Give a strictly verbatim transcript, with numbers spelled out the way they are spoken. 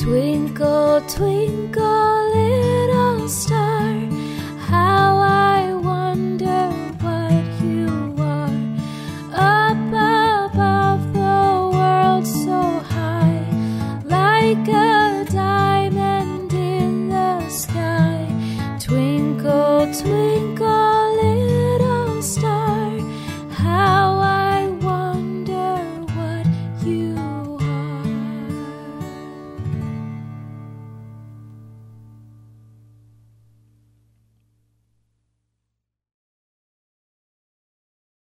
Twinkle, twinkle, little star, how I wonder what you are. Up above the world so high, like a diamond in the sky. Twinkle, twinkle,